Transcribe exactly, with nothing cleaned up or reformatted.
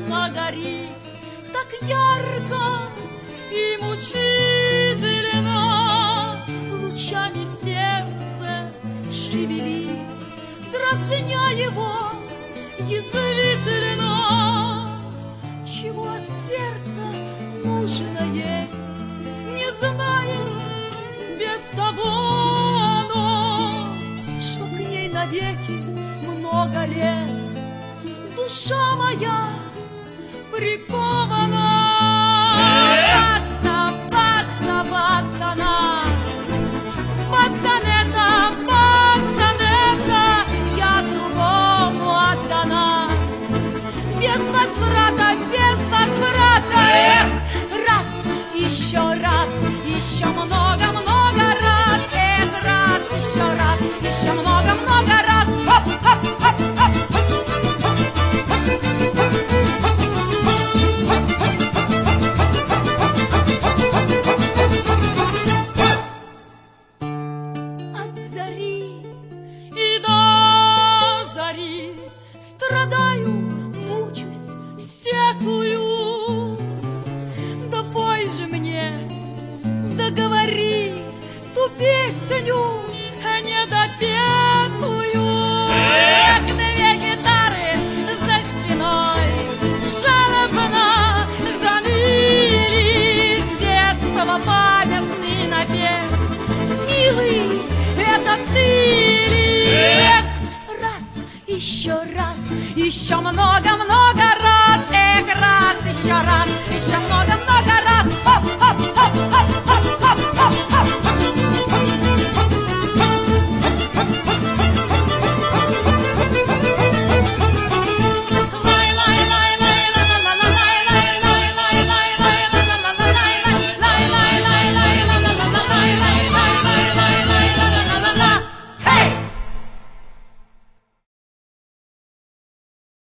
она горит так ярко и мучительно, лучами сердце шевелит, дразня его язвительно. Чего от сердца нужно ей, не знает без того оно, что к ней навеки много лет душа моя прикована. Баса, баса, басана, басанета, басанета, я другому отдана. Без возврата, без возврата. Раз, еще раз, еще много-много раз. Эх, раз, еще раз, еще много-много раз. Хоп, хоп, хоп, хоп, хоп. От зари и до зари страдаю, мучусь, сетую. Да пой же мне, да говори ту песню недопетую. Эх, две гитары за стеной жалобно заныли, с детства памятный напев. Милый, это ты ли? Эх, раз, еще раз, еще много-много раз. Эх, раз, еще раз, еще много.